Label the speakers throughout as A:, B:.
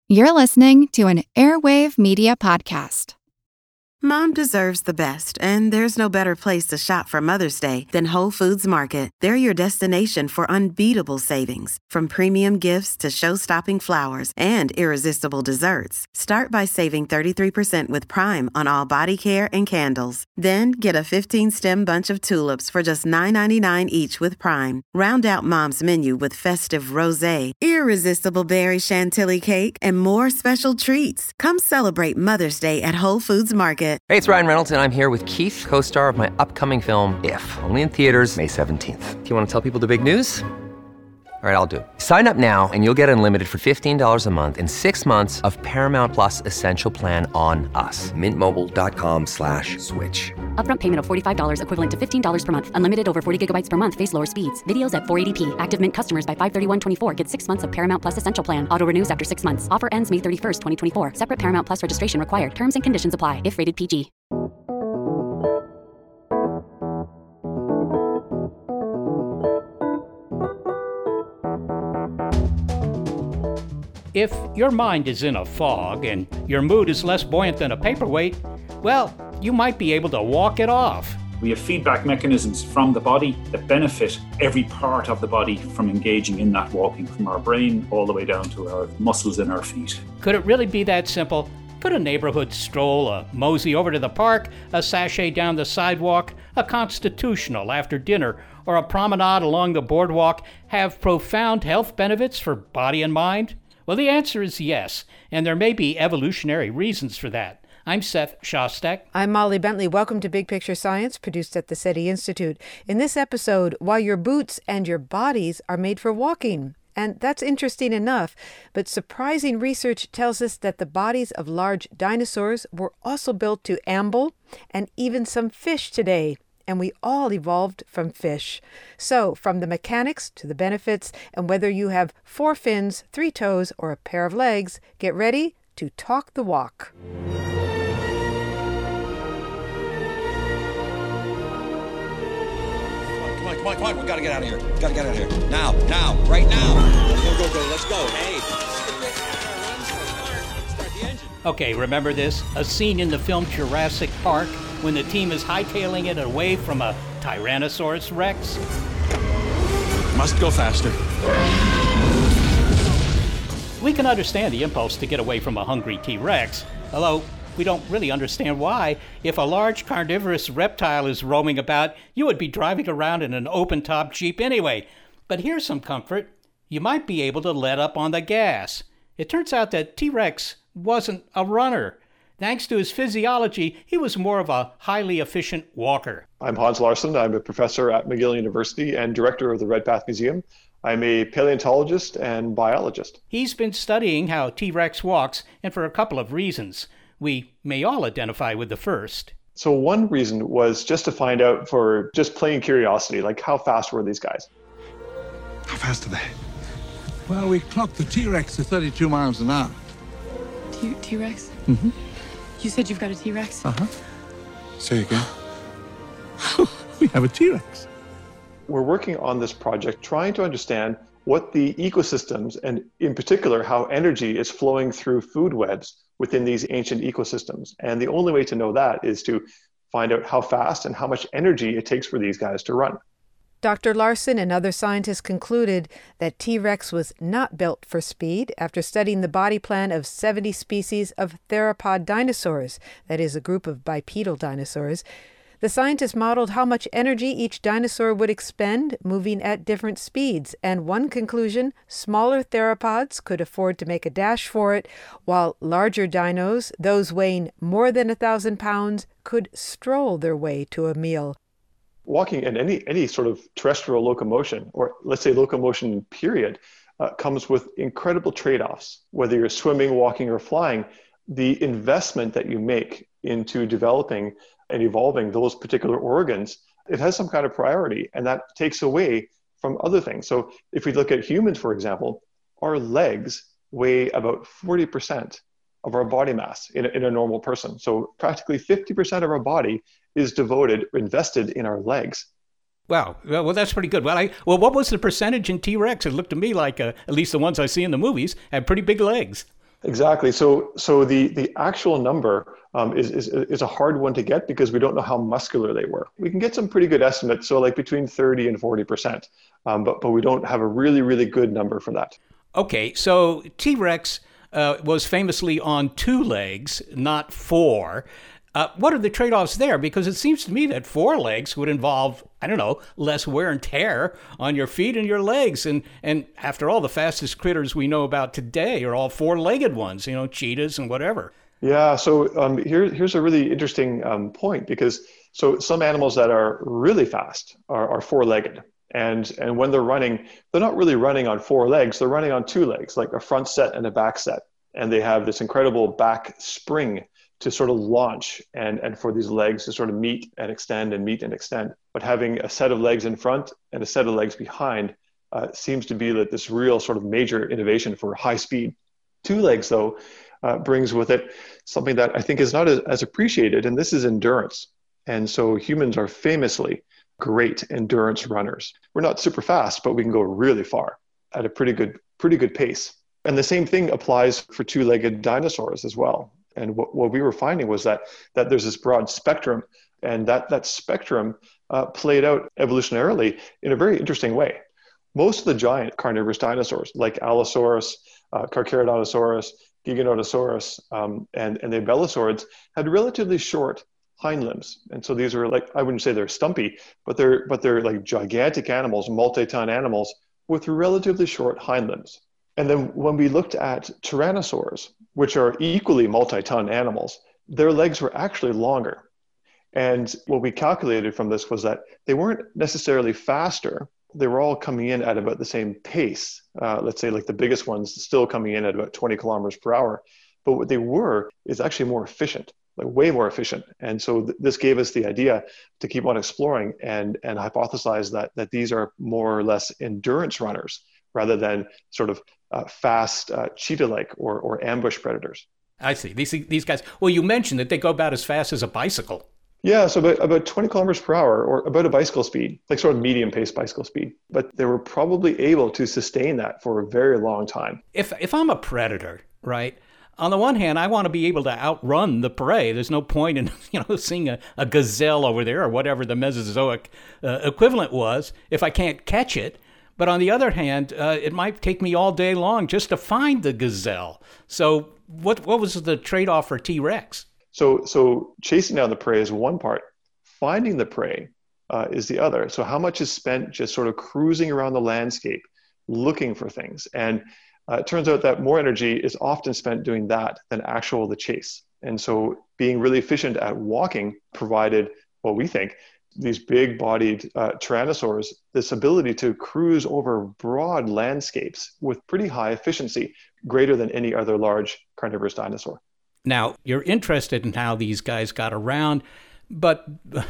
A: You're listening to an Airwave Media Podcast.
B: Mom deserves the best, and there's no better place to shop for Mother's Day than Whole Foods Market. They're your destination for unbeatable savings, from premium gifts to show-stopping flowers and irresistible desserts. Start by saving 33% with Prime on all body care and candles. Then get a 15-stem bunch of tulips for just $9.99 each with Prime. Round out Mom's menu with festive rosé, irresistible berry chantilly cake, and more special treats. Come celebrate Mother's Day at Whole Foods Market.
C: Hey, it's Ryan Reynolds, and I'm here with Keith, co-star of my upcoming film, If, only in theaters May 17th. Do you want to tell people the big news? All right, I'll do it. Sign up now and you'll get unlimited for $15 a month and 6 months of Paramount Plus Essential Plan on us. MintMobile.com/switch.
D: Upfront payment of $45 equivalent to $15 per month. Unlimited over 40 gigabytes per month. Face lower speeds. Videos at 480p. Active Mint customers by 531.24 get 6 months of Paramount Plus Essential Plan. Auto renews after 6 months. Offer ends May 31st, 2024. Separate Paramount Plus registration required. Terms and conditions apply if rated PG.
E: If your mind is in a fog and your mood is less buoyant than a paperweight, well, you might be able to walk it off.
F: We have feedback mechanisms from the body that benefit every part of the body from engaging in that walking, from our brain all the way down to our muscles in our feet.
E: Could it really be that simple? Could a neighborhood stroll, a mosey over to the park, a sashay down the sidewalk, a constitutional after dinner, or a promenade along the boardwalk have profound health benefits for body and mind? Well, the answer is yes, and there may be evolutionary reasons for that. I'm Seth Shostak.
G: I'm Molly Bentley. Welcome to Big Picture Science, produced at the SETI Institute. In this episode, why your boots and your bodies are made for walking. And that's interesting enough, but surprising research tells us that the bodies of large dinosaurs were also built to amble, and even some fish today. And we all evolved from fish. So, from the mechanics to the benefits, and whether you have 4 fins, 3 toes, or a pair of legs, get ready to talk the walk.
H: Come on, we gotta get out of here. Gotta get out of here. Now, right now. Go, let's go. Hey. Start the engine.
E: Okay, remember this? A scene in the film Jurassic Park when the team is hightailing it away from a Tyrannosaurus Rex?
H: Must go faster.
E: We can understand the impulse to get away from a hungry T-Rex, although we don't really understand why. If a large carnivorous reptile is roaming about, you would be driving around in an open-top Jeep anyway. But here's some comfort. You might be able to let up on the gas. It turns out that T-Rex wasn't a runner. Thanks to his physiology, he was more of a highly efficient walker.
I: I'm Hans Larsson. I'm a professor at McGill University and director of the Redpath Museum. I'm a paleontologist and biologist.
E: He's been studying how T-Rex walks, and for a couple of reasons. We may all identify with the first.
I: So one reason was just to find out, for just plain curiosity, like how fast were these guys?
J: How fast are they? Well, we clocked the T-Rex to 32 miles an hour.
K: T-Rex?
J: Mm-hmm.
K: You said you've got a T-Rex?
J: Uh-huh. Say again. We have a T-Rex.
I: We're working on this project trying to understand what the ecosystems, and in particular how energy is flowing through food webs within these ancient ecosystems. And the only way to know that is to find out how fast and how much energy it takes for these guys to run.
G: Dr. Larsson and other scientists concluded that T-Rex was not built for speed after studying the body plan of 70 species of theropod dinosaurs, that is, a group of bipedal dinosaurs. The scientists modeled how much energy each dinosaur would expend moving at different speeds, and one conclusion, smaller theropods could afford to make a dash for it, while larger dinos, those weighing more than 1,000 pounds, could stroll their way to a meal.
I: Walking in any sort of terrestrial locomotion, or let's say locomotion period, comes with incredible trade-offs. Whether you're swimming, walking, or flying, the investment that you make into developing and evolving those particular organs, it has some kind of priority, and that takes away from other things. So if we look at humans, for example, our legs weigh about 40% of our body mass in a normal person. So practically 50% of our body is invested in our legs.
E: Wow. Well, that's pretty good. Well, what was the percentage in T-Rex? It looked to me like, at least the ones I see in the movies, had pretty big legs.
I: Exactly. So the actual number is a hard one to get because we don't know how muscular they were. We can get some pretty good estimates, so like between 30 and 40%, but we don't have a really, really good number for that.
E: Okay, so T-Rex was famously on 2 legs, not 4. What are the trade-offs there? Because it seems to me that 4 legs would involve, I don't know, less wear and tear on your feet and your legs. And after all, the fastest critters we know about today are all 4-legged ones, cheetahs and whatever.
I: Yeah, so here's a really interesting point, because so some animals that are really fast are 4-legged. And when they're running, they're not really running on 4 legs, they're running on 2 legs, like a front set and a back set. And they have this incredible back spring to sort of launch and for these legs to sort of meet and extend and meet and extend. But having a set of legs in front and a set of legs behind seems to be like this real sort of major innovation for high speed. 2 legs, though, brings with it something that I think is not as appreciated, and this is endurance. And so humans are famously great endurance runners. We're not super fast, but we can go really far at a pretty good pace. And the same thing applies for 2-legged dinosaurs as well. And what we were finding was that there's this broad spectrum, and that spectrum played out evolutionarily in a very interesting way. Most of the giant carnivorous dinosaurs, like Allosaurus, Carcharodontosaurus, Giganotosaurus, and the Abelisaurids, had relatively short hind limbs. And so these were like, I wouldn't say they're stumpy, but they're like gigantic animals, multi-ton animals with relatively short hind limbs. And then when we looked at tyrannosaurs, which are equally multi-ton animals, their legs were actually longer. And what we calculated from this was that they weren't necessarily faster. They were all coming in at about the same pace. Let's say like the biggest ones still coming in at about 20 kilometers per hour. But what they were is actually more efficient, like way more efficient. And so this gave us the idea to keep on exploring and hypothesize that these are more or less endurance runners rather than sort of fast cheetah-like or ambush predators.
E: I see. These guys, well, you mentioned that they go about as fast as a bicycle.
I: Yeah, so about 20 kilometers per hour, or about a bicycle speed, like sort of medium-paced bicycle speed. But they were probably able to sustain that for a very long time.
E: If I'm a predator, right, on the one hand, I want to be able to outrun the prey. There's no point in seeing a gazelle over there or whatever the Mesozoic equivalent was if I can't catch it. But on the other hand, it might take me all day long just to find the gazelle. So what was the trade-off for T-Rex?
I: So chasing down the prey is one part. Finding the prey is the other. So how much is spent just sort of cruising around the landscape, looking for things? And it turns out that more energy is often spent doing that than the chase. And so being really efficient at walking provided, what we think, these big-bodied tyrannosaurs this ability to cruise over broad landscapes with pretty high efficiency, greater than any other large carnivorous dinosaur.
E: Now, you're interested in how these guys got around, but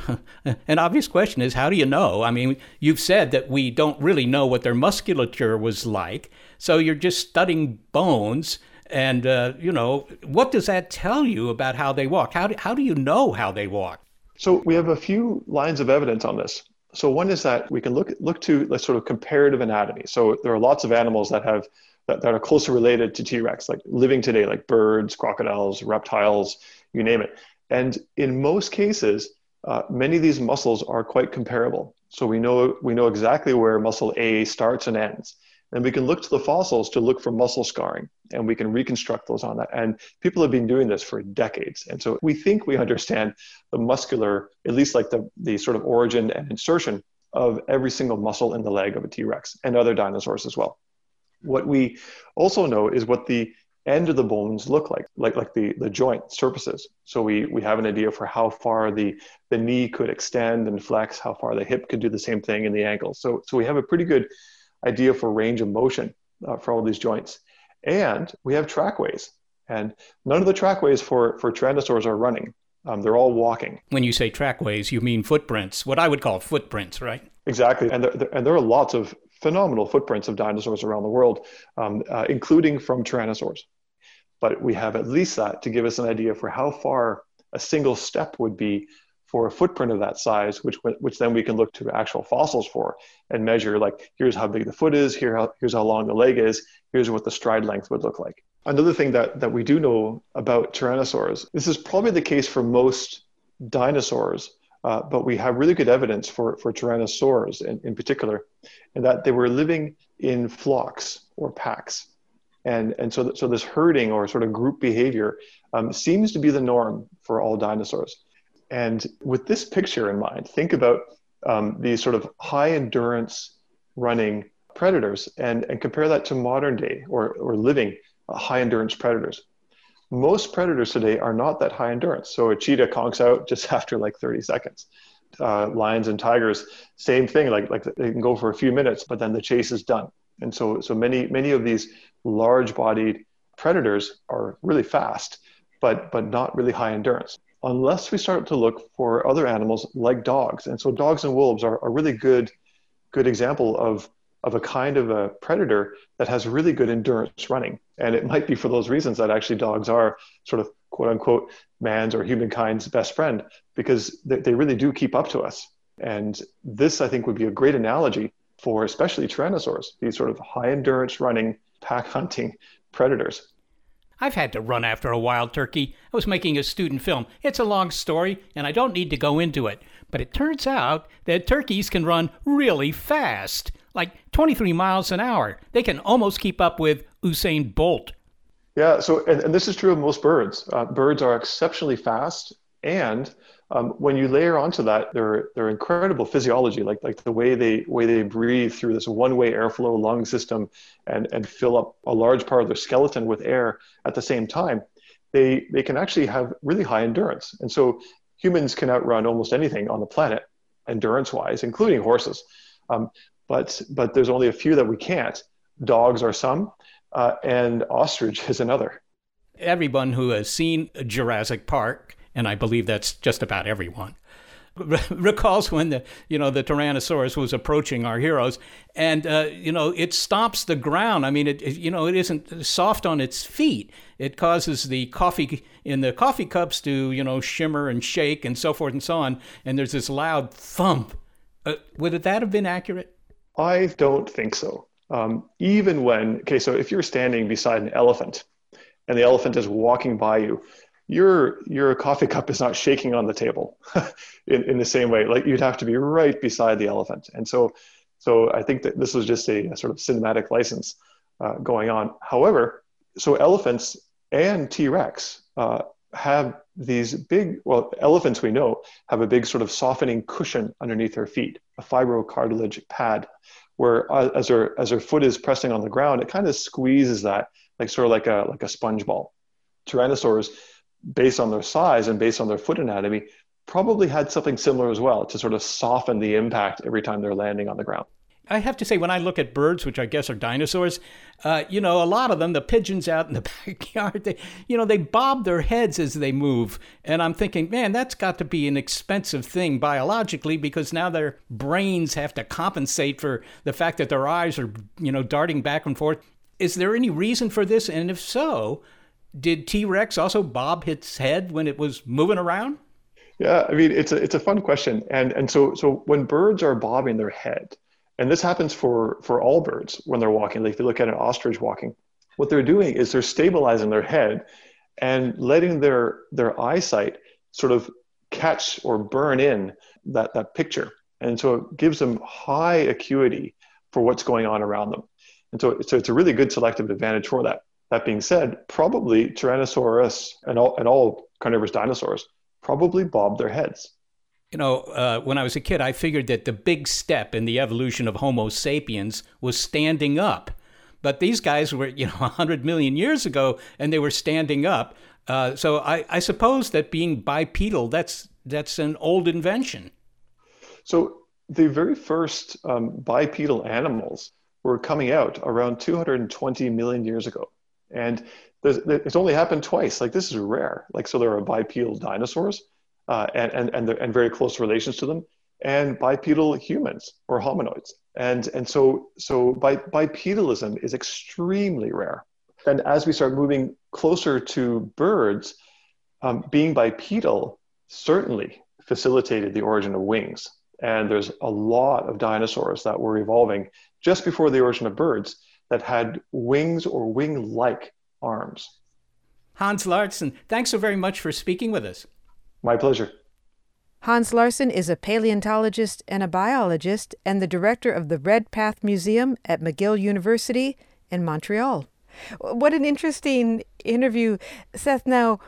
E: an obvious question is, how do you know? I mean, you've said that we don't really know what their musculature was like, so you're just studying bones, and, what does that tell you about how they walk? How do you know how they walk?
I: So we have a few lines of evidence on this. So one is that we can look to like sort of comparative anatomy. So there are lots of animals that are closely related to T-Rex, like living today, like birds, crocodiles, reptiles, you name it. And in most cases, many of these muscles are quite comparable. So we know exactly where muscle A starts and ends. And we can look to the fossils to look for muscle scarring, and we can reconstruct those on that. And people have been doing this for decades. And so we think we understand the muscular, at least like the sort of origin and insertion of every single muscle in the leg of a T-Rex and other dinosaurs as well. What we also know is what the end of the bones look like the joint surfaces. So we have an idea for how far the knee could extend and flex, how far the hip could do the same thing, in the ankle. So we have a pretty good idea for range of motion for all these joints. And we have trackways. And none of the trackways for tyrannosaurs are running. They're all walking.
E: When you say trackways, you mean footprints, what I would call footprints, right?
I: Exactly. And there are lots of phenomenal footprints of dinosaurs around the world, including from tyrannosaurs. But we have at least that to give us an idea for how far a single step would be for a footprint of that size, which then we can look to actual fossils for and measure, like, here's how big the foot is, here's how long the leg is, here's what the stride length would look like. Another thing that we do know about tyrannosaurs, this is probably the case for most dinosaurs, but we have really good evidence for tyrannosaurs in particular, in that they were living in flocks or packs. And so this herding or sort of group behavior seems to be the norm for all dinosaurs. And with this picture in mind, think about these sort of high endurance running predators and compare that to modern day or living high endurance predators. Most predators today are not that high endurance. So a cheetah conks out just after like 30 seconds. Lions and tigers, same thing, like they can go for a few minutes, but then the chase is done. And so many of these large-bodied predators are really fast, but not really high endurance, unless we start to look for other animals like dogs. And so dogs and wolves are a really good example of a kind of a predator that has really good endurance running. And it might be for those reasons that actually dogs are sort of quote unquote man's or humankind's best friend, because they really do keep up to us. And this, I think, would be a great analogy for especially tyrannosaurs, these sort of high endurance running, pack hunting predators.
E: I've had to run after a wild turkey. I was making a student film. It's a long story, and I don't need to go into it. But it turns out that turkeys can run really fast, like 23 miles an hour. They can almost keep up with Usain Bolt.
I: Yeah, so and this is true of most birds. Birds are exceptionally fast, and when you layer onto that their incredible physiology, like the way they breathe through this one-way airflow lung system and fill up a large part of their skeleton with air at the same time, they can actually have really high endurance. And so humans can outrun almost anything on the planet, endurance-wise, including horses. But there's only a few that we can't. Dogs are some, and ostrich is another.
E: Everyone who has seen Jurassic Park, and I believe that's just about everyone, recalls when the Tyrannosaurus was approaching our heroes, and it stomps the ground. I mean, it isn't soft on its feet. It causes the coffee in the coffee cups to shimmer and shake and so forth and so on. And there's this loud thump. Would that have been accurate?
I: I don't think so. Even when, so if you're standing beside an elephant and the elephant is walking by you, your coffee cup is not shaking on the table in the same way. Like, you'd have to be right beside the elephant. And so I think that this was just a sort of cinematic license going on. However, so elephants and T-Rex have these big, elephants we know have a big sort of softening cushion underneath their feet, a fibrocartilage pad, where as their foot is pressing on the ground, it kind of squeezes that, like a sponge ball. Tyrannosaurs, based on their size and based on their foot anatomy, probably had something similar as well to sort of soften the impact every time they're landing on the ground.
E: I have to say, when I look at birds, which I guess are dinosaurs, a lot of them, the pigeons out in the backyard, they bob their heads as they move. And I'm thinking, man, that's got to be an expensive thing biologically, because now their brains have to compensate for the fact that their eyes are, darting back and forth. Is there any reason for this? And if so, did T-Rex also bob its head when it was moving around?
I: Yeah, I mean, it's a fun question. And so when birds are bobbing their head, and this happens for all birds when they're walking, like if you look at an ostrich walking, what they're doing is they're stabilizing their head and letting their eyesight sort of catch or burn in that picture. And so it gives them high acuity for what's going on around them. And so it's a really good selective advantage for that. That being said, probably Tyrannosaurus and all carnivorous dinosaurs probably bobbed their heads.
E: When I was a kid, I figured that the big step in the evolution of Homo sapiens was standing up. But these guys were, 100 million years ago, and they were standing up. So I suppose that being bipedal, that's an old invention. So
I: the very first bipedal animals were coming out around 220 million years ago. And it's only happened twice. Like, this is rare. Like, so there are bipedal dinosaurs and very close relations to them, and bipedal humans or hominoids. And so bipedalism is extremely rare. And as we start moving closer to birds, being bipedal certainly facilitated the origin of wings. And there's a lot of dinosaurs that were evolving just before the origin of birds that had wings or wing-like arms.
E: Hans Larsson, thanks so very much for speaking with us.
I: My pleasure.
G: Hans Larsson is a paleontologist and a biologist and the director of the Red Path Museum at McGill University in Montreal. What an interesting interview. Seth, now,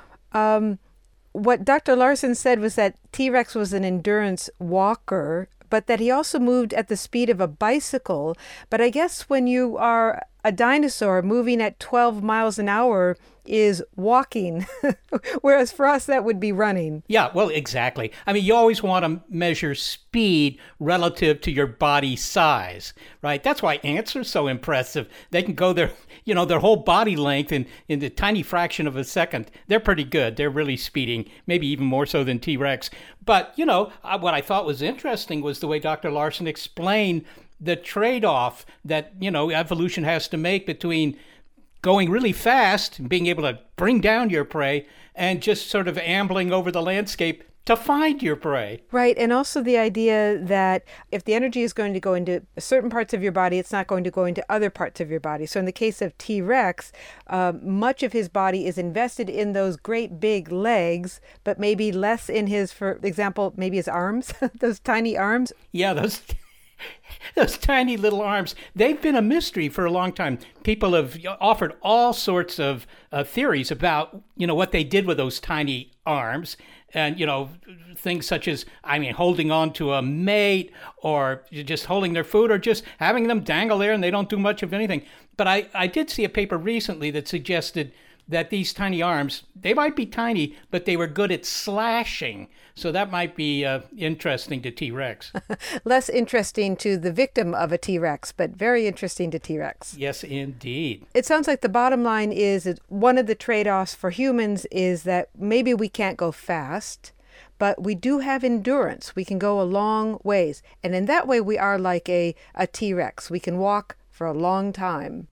G: what Dr. Larsson said was that T-Rex was an endurance walker, but that he also moved at the speed of a bicycle. But I guess when you are a dinosaur, moving at 12 miles an hour is walking, whereas for us that would be running.
E: Yeah, well, exactly. I mean, you always want to measure speed relative to your body size, right? That's why ants are so impressive. They can go their whole body length in the tiny fraction of a second. They're pretty good. They're really speeding, maybe even more so than T-Rex. But, what I thought was interesting was the way Dr. Larsson explained the trade-off that, evolution has to make between going really fast and being able to bring down your prey and just sort of ambling over the landscape to find your prey.
G: Right, and also the idea that if the energy is going to go into certain parts of your body, it's not going to go into other parts of your body. So in the case of T-Rex, much of his body is invested in those great big legs, but maybe less in his, for example, maybe his arms, those tiny arms.
E: Yeah, those tiny little arms, they've been a mystery for a long time. People have offered all sorts of theories about, what they did with those tiny arms. And, things such as, holding on to a mate or just holding their food or just having them dangle there and they don't do much of anything. But I did see a paper recently that suggested that these tiny arms, they might be tiny, but they were good at slashing. So that might be interesting to T-Rex.
G: Less interesting to the victim of a T-Rex, but very interesting to T-Rex.
E: Yes, indeed.
G: It sounds like the bottom line is that one of the trade-offs for humans is that maybe we can't go fast, but we do have endurance. We can go a long ways. And in that way, we are like a T-Rex. We can walk for a long time.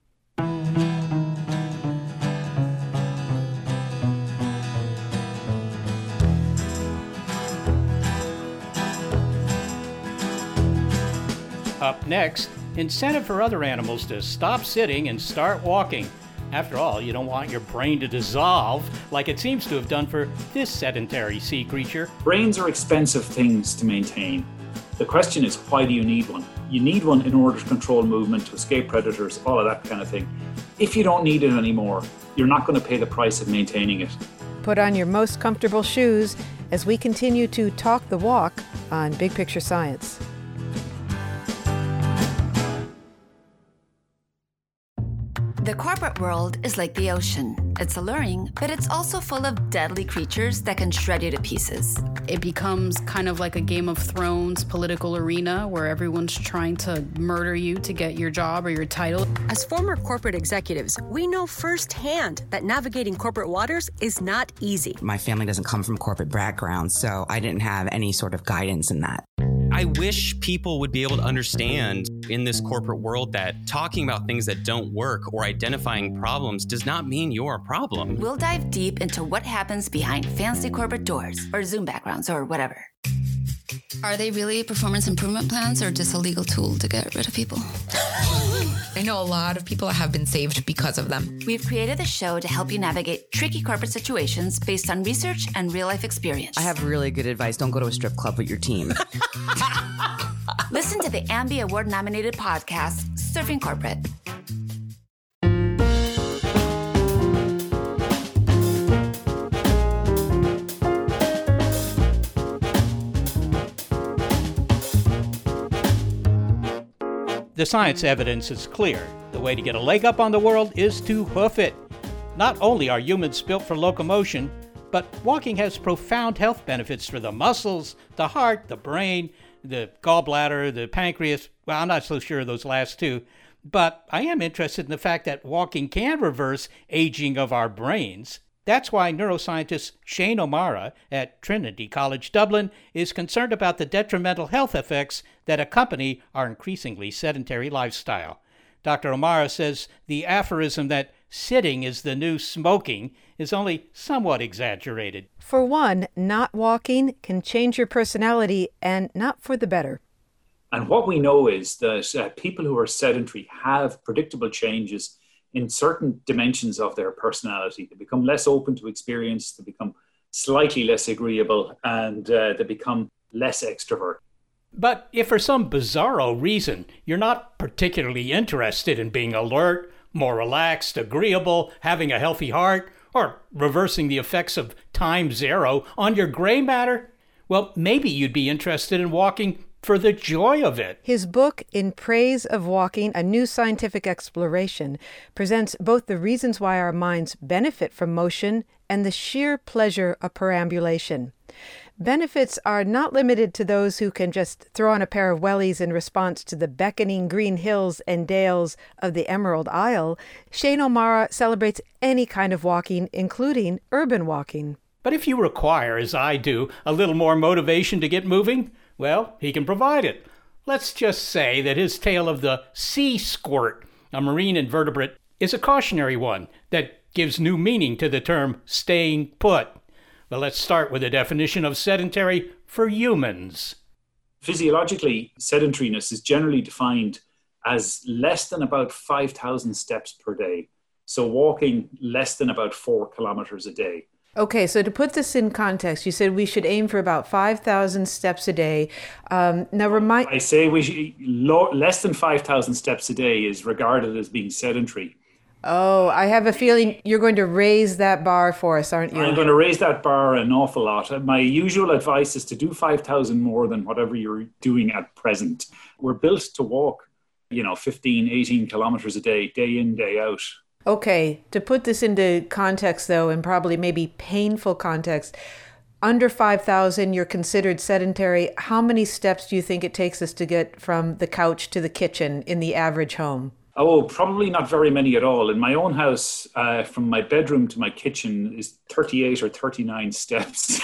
E: Up next, incentive for other animals to stop sitting and start walking. After all, you don't want your brain to dissolve like it seems to have done for this sedentary sea creature.
F: Brains are expensive things to maintain. The question is, why do you need one? You need one in order to control movement, to escape predators, all of that kind of thing. If you don't need it anymore, you're not going to pay the price of maintaining it.
G: Put on your most comfortable shoes as we continue to talk the walk on Big Picture Science.
L: The corporate world is like the ocean. It's alluring, but it's also full of deadly creatures that can shred you to pieces.
K: It becomes kind of like a Game of Thrones political arena where everyone's trying to murder you to get your job or your title.
M: As former corporate executives, we know firsthand that navigating corporate waters is not easy.
N: My family doesn't come from a corporate background, so I didn't have any sort of guidance in that.
O: I wish people would be able to understand in this corporate world that talking about things that don't work or identifying problems does not mean you're a problem.
L: We'll dive deep into what happens behind fancy corporate doors or Zoom backgrounds or whatever.
P: Are they really performance improvement plans or just a legal tool to get rid of people?
Q: I know a lot of people have been saved because of them.
L: We've created the show to help you navigate tricky corporate situations based on research and real-life experience.
N: I have really good advice. Don't go to a strip club with your team.
L: Listen to the Ambie Award-nominated podcast, Surfing Corporate.
E: The science evidence is clear. The way to get a leg up on the world is to hoof it. Not only are humans built for locomotion, but walking has profound health benefits for the muscles, the heart, the brain, the gallbladder, the pancreas. Well, I'm not so sure of those last two, but I am interested in the fact that walking can reverse aging of our brains. That's why neuroscientist Shane O'Mara at Trinity College Dublin is concerned about the detrimental health effects that accompany our increasingly sedentary lifestyle. Dr. O'Mara says the aphorism that sitting is the new smoking is only somewhat exaggerated.
G: For one, not walking can change your personality, and not for the better.
F: And what we know is that people who are sedentary have predictable changes in certain dimensions of their personality. They become less open to experience, they become slightly less agreeable, and they become less extrovert.
E: But if for some bizarro reason you're not particularly interested in being alert, more relaxed, agreeable, having a healthy heart, or reversing the effects of time zero on your gray matter, well, maybe you'd be interested in walking for the joy of it.
G: His book, In Praise of Walking, A New Scientific Exploration, presents both the reasons why our minds benefit from motion and the sheer pleasure of perambulation. Benefits are not limited to those who can just throw on a pair of wellies in response to the beckoning green hills and dales of the Emerald Isle. Shane O'Mara celebrates any kind of walking, including urban walking.
E: But if you require, as I do, a little more motivation to get moving, well, he can provide it. Let's just say that his tale of the sea squirt, a marine invertebrate, is a cautionary one that gives new meaning to the term staying put. Well, let's start with a definition of sedentary for humans.
F: Physiologically, sedentariness is generally defined as less than about 5,000 steps per day. So walking less than about 4 kilometers a day.
G: Okay, so to put this in context, you said we should aim for about 5,000 steps a day.
F: I say less than 5,000 steps a day is regarded as being sedentary.
G: Oh, I have a feeling you're going to raise that bar for us, aren't you?
F: I'm going to raise that bar an awful lot. My usual advice is to do 5,000 more than whatever you're doing at present. We're built to walk, 15, 18 kilometers a day in, day out.
G: Okay, to put this into context, though, and probably maybe painful context, under 5,000, you're considered sedentary. How many steps do you think it takes us to get from the couch to the kitchen in the average home?
F: Oh, probably not very many at all. In my own house, from my bedroom to my kitchen is 38 or 39 steps.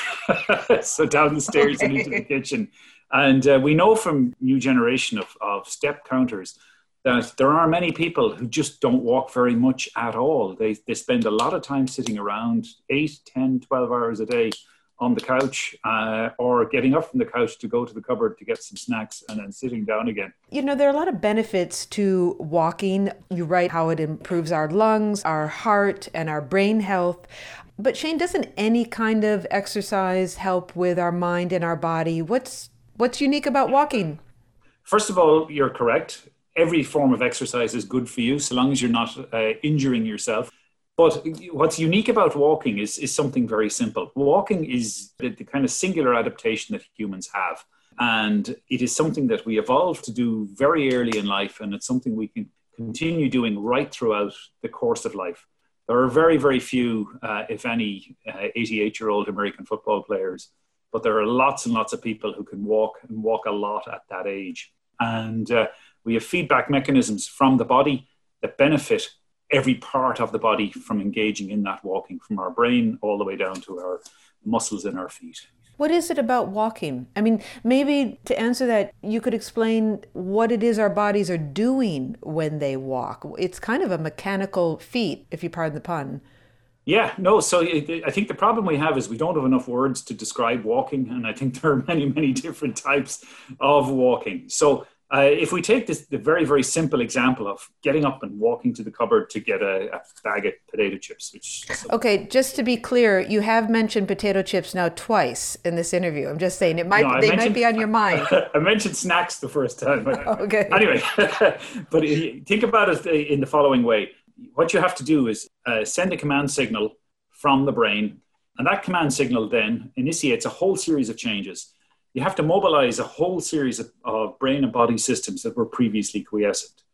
F: So down the stairs and into the kitchen. And we know from new generation of step counters that there are many people who just don't walk very much at all. They spend a lot of time sitting around 8, 10, 12 hours a day on the couch or getting up from the couch to go to the cupboard to get some snacks and then sitting down again.
G: There are a lot of benefits to walking. You write how it improves our lungs, our heart, and our brain health. But Shane, doesn't any kind of exercise help with our mind and our body? What's unique about walking?
F: First of all, you're correct. Every form of exercise is good for you, so long as you're not injuring yourself. But what's unique about walking is something very simple. Walking is the kind of singular adaptation that humans have. And it is something that we evolved to do very early in life, and it's something we can continue doing right throughout the course of life. There are very, very few, if any, 88-year-old American football players, but there are lots and lots of people who can walk and walk a lot at that age. And we have feedback mechanisms from the body that benefit every part of the body from engaging in that walking, from our brain all the way down to our muscles in our feet.
G: What is it about walking? I mean, maybe to answer that, you could explain what it is our bodies are doing when they walk. It's kind of a mechanical feat, if you pardon the pun.
F: Yeah, no, so I think the problem we have is we don't have enough words to describe walking, and I think there are many, many different types of walking. So if we take the very, very simple example of getting up and walking to the cupboard to get a bag of potato chips.
G: Okay, just to be clear, you have mentioned potato chips now twice in this interview. I'm just saying they might be on your mind.
F: I mentioned snacks the first time.
G: Okay.
F: Anyway, but think about it in the following way. What you have to do is send a command signal from the brain, and that command signal then initiates a whole series of changes. You have to mobilize a whole series of brain and body systems that were previously quiescent.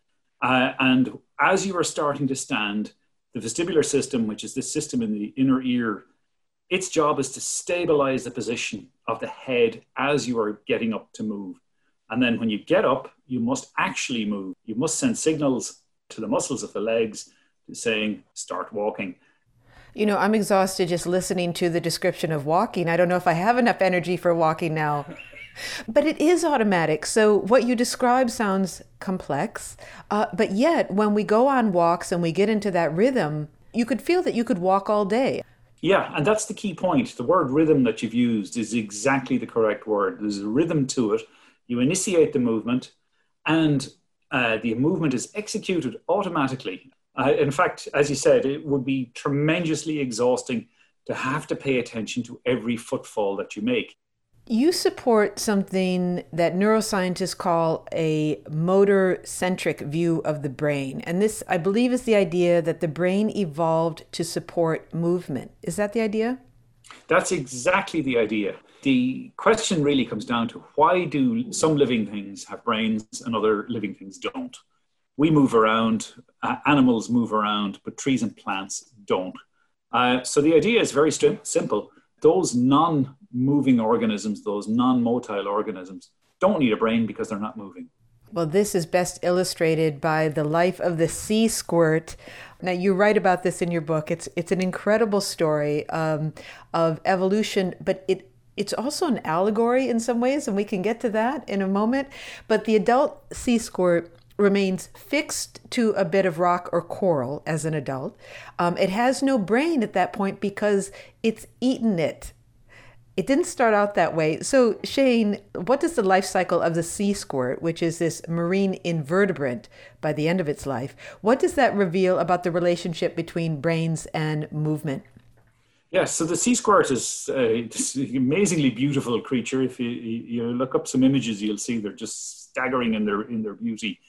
F: And as you are starting to stand, the vestibular system, which is this system in the inner ear, its job is to stabilize the position of the head as you are getting up to move. And then when you get up, you must actually move. You must send signals to the muscles of the legs saying, start walking.
G: I'm exhausted just listening to the description of walking. I don't know if I have enough energy for walking now. But it is automatic. So what you describe sounds complex, but yet when we go on walks and we get into that rhythm, you could feel that you could walk all day.
F: Yeah, and that's the key point. The word rhythm that you've used is exactly the correct word. There's a rhythm to it. You initiate the movement, and the movement is executed automatically. In fact, as you said, it would be tremendously exhausting to have to pay attention to every footfall that you make.
G: You support something that neuroscientists call a motor-centric view of the brain. And this, I believe, is the idea that the brain evolved to support movement. Is that the idea?
F: That's exactly the idea. The question really comes down to, why do some living things have brains and other living things don't? We move around, animals move around, but trees and plants don't. So the idea is very simple. Those non-moving organisms, those non-motile organisms, don't need a brain because they're not moving.
G: Well, this is best illustrated by the life of the sea squirt. Now, you write about this in your book. It's an incredible story of evolution, but it's also an allegory in some ways, and we can get to that in a moment. But the adult sea squirt remains fixed to a bit of rock or coral as an adult. It has no brain at that point because it's eaten it. It didn't start out that way. So, Shane, what does the life cycle of the sea squirt, which is this marine invertebrate by the end of its life, what does that reveal about the relationship between brains and movement?
F: Yes, so the sea squirt is this amazingly beautiful creature. If you look up some images, you'll see they're just staggering in their beauty.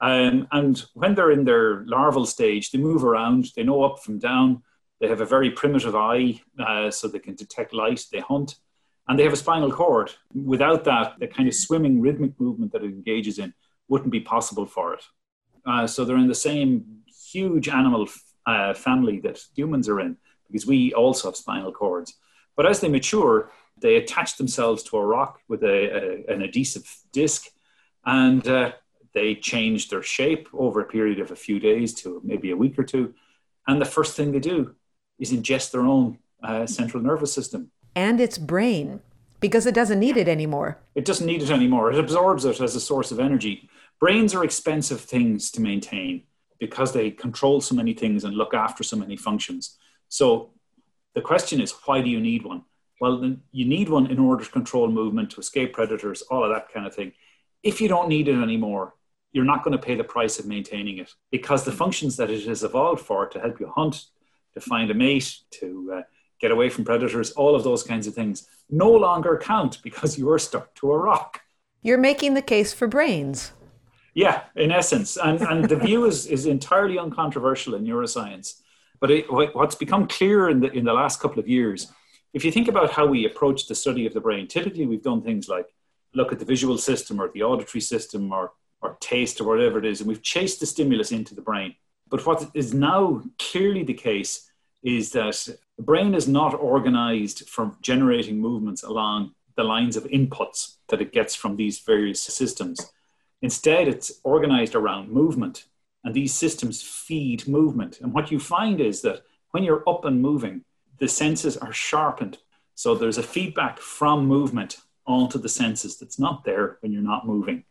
F: And when they're in their larval stage, they move around, they know up from down, they have a very primitive eye, so they can detect light, they hunt, and they have a spinal cord. Without that, the kind of swimming rhythmic movement that it engages in wouldn't be possible for it. So they're in the same huge animal family that humans are in, because we also have spinal cords. But as they mature, they attach themselves to a rock with an adhesive disc, and they change their shape over a period of a few days to maybe a week or two. And the first thing they do is ingest their own central nervous system.
G: And its brain, because it doesn't need it anymore.
F: It doesn't need it anymore. It absorbs it as a source of energy. Brains are expensive things to maintain because they control so many things and look after so many functions. So the question is, why do you need one? Well, then you need one in order to control movement, to escape predators, all of that kind of thing. If you don't need it anymore, you're not going to pay the price of maintaining it, because the functions that it has evolved for, to help you hunt, to find a mate, to get away from predators, all of those kinds of things, no longer count because you are stuck to a rock.
G: You're making the case for brains.
F: Yeah, in essence. And the view is entirely uncontroversial in neuroscience. But what's become clear in the last couple of years, if you think about how we approach the study of the brain, typically we've done things like look at the visual system or the auditory system or taste or whatever it is, and we've chased the stimulus into the brain. But what is now clearly the case is that the brain is not organized for generating movements along the lines of inputs that it gets from these various systems. Instead, it's organized around movement, and these systems feed movement. And what you find is that when you're up and moving, the senses are sharpened. So there's a feedback from movement onto the senses that's not there when you're not moving.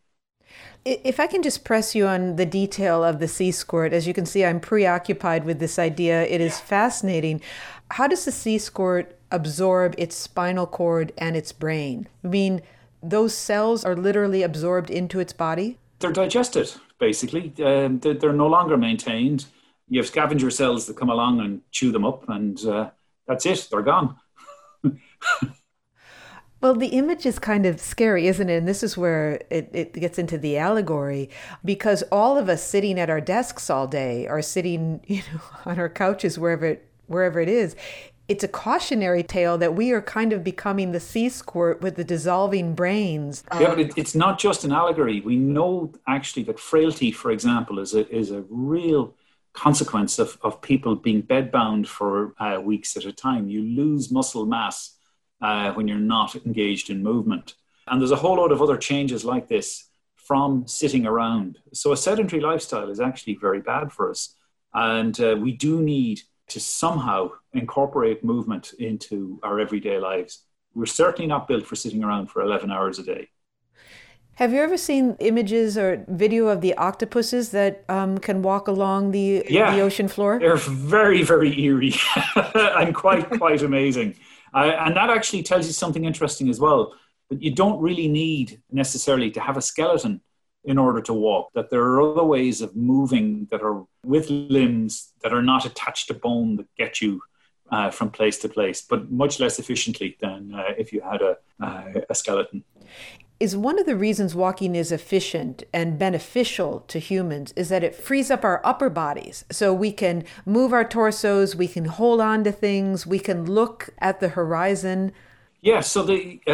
G: If I can just press you on the detail of the sea squirt, as you can see, I'm preoccupied with this idea. It is fascinating. How does the sea squirt absorb its spinal cord and its brain? I mean, those cells are literally absorbed into its body?
F: They're digested, basically. They're no longer maintained. You have scavenger cells that come along and chew them up, and that's it. They're gone.
G: Well, the image is kind of scary, isn't it? And this is where it gets into the allegory, because all of us sitting at our desks all day or sitting, on our couches, wherever it is, it's a cautionary tale that we are kind of becoming the sea squirt with the dissolving brains.
F: Yeah, but it's not just an allegory. We know actually that frailty, for example, is a real consequence of people being bedbound for weeks at a time. You lose muscle mass when you're not engaged in movement. And there's a whole load of other changes like this from sitting around. So a sedentary lifestyle is actually very bad for us. And we do need to somehow incorporate movement into our everyday lives. We're certainly not built for sitting around for 11 hours a day.
G: Have you ever seen images or video of the octopuses that can walk along the ocean floor?
F: They're very, very eerie and quite amazing. And that actually tells you something interesting as well, that you don't really need necessarily to have a skeleton in order to walk, that there are other ways of moving that are with limbs that are not attached to bone that get you from place to place, but much less efficiently than if you had a skeleton.
G: Is one of the reasons walking is efficient and beneficial to humans is that it frees up our upper bodies. So we can move our torsos, we can hold on to things, we can look at the horizon.
F: Yeah, so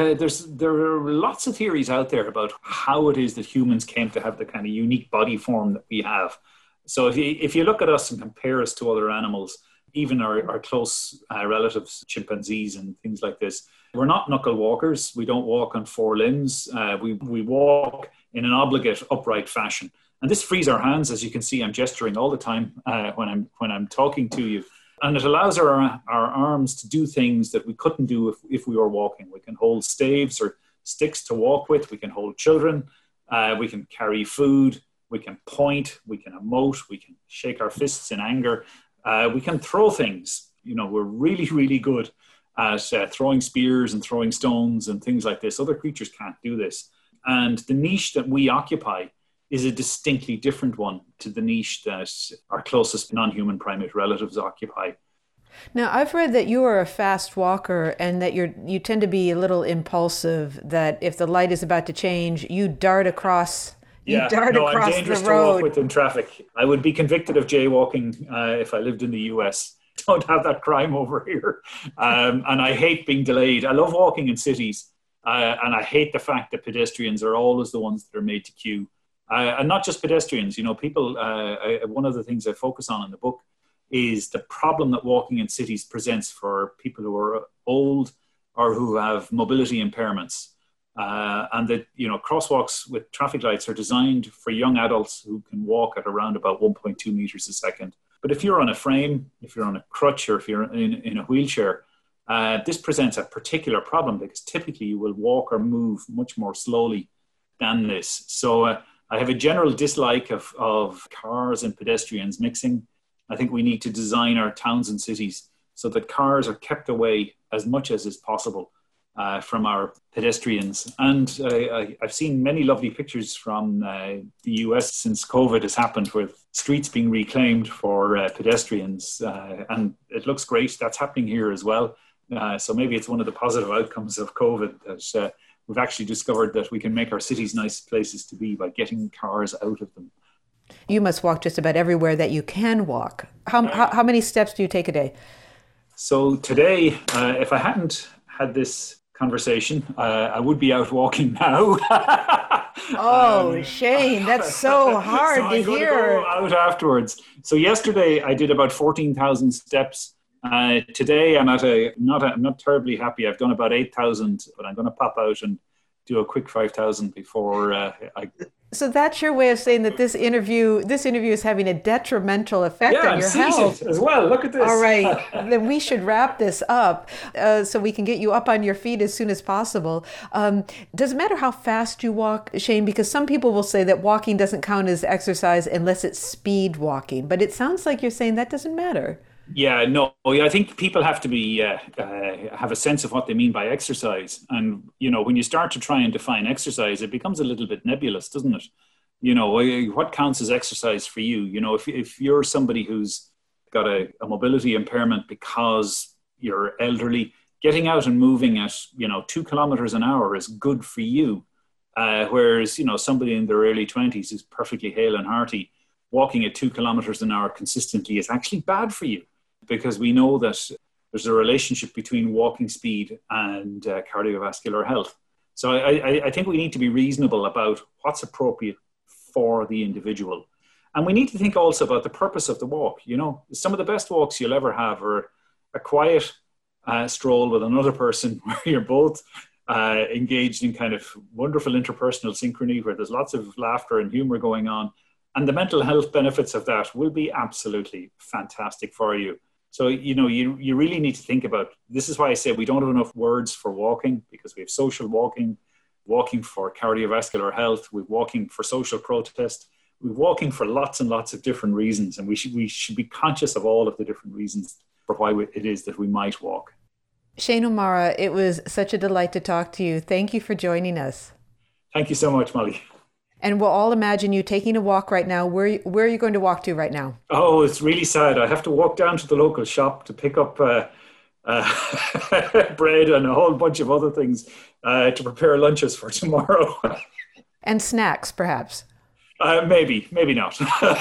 F: there are lots of theories out there about how it is that humans came to have the kind of unique body form that we have. So if you look at us and compare us to other animals, even our close relatives, chimpanzees and things like this, we're not knuckle walkers. We don't walk on four limbs. We walk in an obligate, upright fashion. And this frees our hands. As you can see, I'm gesturing all the time when I'm talking to you. And it allows our arms to do things that we couldn't do if we were walking. We can hold staves or sticks to walk with. We can hold children. We can carry food. We can point. We can emote. We can shake our fists in anger. We can throw things. We're really, really good at throwing spears and throwing stones and things like this. Other creatures can't do this. And the niche that we occupy is a distinctly different one to the niche that our closest non-human primate relatives occupy.
G: Now, I've read that you are a fast walker and that you tend to be a little impulsive, that if the light is about to change, you dart across
F: I'm dangerous
G: the road.
F: To walk with in traffic. I would be convicted of jaywalking if I lived in the US. Don't have that crime over here. And I hate being delayed. I love walking in cities. And I hate the fact that pedestrians are always the ones that are made to queue. And not just pedestrians, people, one of the things I focus on in the book is the problem that walking in cities presents for people who are old or who have mobility impairments. And that, crosswalks with traffic lights are designed for young adults who can walk at around about 1.2 meters a second. But if you're on a frame, if you're on a crutch, or if you're in a wheelchair, this presents a particular problem because typically you will walk or move much more slowly than this. So I have a general dislike of cars and pedestrians mixing. I think we need to design our towns and cities so that cars are kept away as much as is possible from our pedestrians. And I've seen many lovely pictures from the US since COVID has happened, with streets being reclaimed for pedestrians. And it looks great. That's happening here as well. So maybe it's one of the positive outcomes of COVID that we've actually discovered that we can make our cities nice places to be by getting cars out of them.
G: You must walk just about everywhere that you can walk. How many steps do you take a day?
F: So today, if I hadn't had this conversation, I would be out walking now.
G: Shane, that's so hard
F: so
G: to
F: I'm
G: hear.
F: Go out afterwards. So yesterday I did about 14,000 steps. Today I'm not terribly happy. I've done about 8,000, but I'm going to pop out and do a quick 5,000 before I.
G: So that's your way of saying that this interview is having a detrimental effect on your health
F: as well. Look at this.
G: All right, then we should wrap this up so we can get you up on your feet as soon as possible. Does it matter how fast you walk, Shane? Because some people will say that walking doesn't count as exercise unless it's speed walking, but it sounds like you're saying that doesn't matter.
F: Yeah, no, I think people have to be have a sense of what they mean by exercise. And, when you start to try and define exercise, it becomes a little bit nebulous, doesn't it? What counts as exercise for you? If you're somebody who's got a mobility impairment because you're elderly, getting out and moving at, 2 kilometers an hour is good for you. Whereas, somebody in their early 20s is perfectly hale and hearty, walking at 2 kilometers an hour consistently is actually bad for you. Because we know that there's a relationship between walking speed and cardiovascular health. So I think we need to be reasonable about what's appropriate for the individual. And we need to think also about the purpose of the walk. Some of the best walks you'll ever have are a quiet stroll with another person where you're both engaged in kind of wonderful interpersonal synchrony, where there's lots of laughter and humor going on. And the mental health benefits of that will be absolutely fantastic for you. So, you really need to think about, this is why I say we don't have enough words for walking, because we have social walking, walking for cardiovascular health, we're walking for social protest, we're walking for lots and lots of different reasons. And we should be conscious of all of the different reasons for why it is that we might walk.
G: Shane O'Mara, it was such a delight to talk to you. Thank you for joining us.
F: Thank you so much, Molly.
G: And we'll all imagine you taking a walk right now. Where are you going to walk to right now?
F: Oh, it's really sad. I have to walk down to the local shop to pick up bread and a whole bunch of other things to prepare lunches for tomorrow.
G: And snacks, perhaps?
F: Maybe not.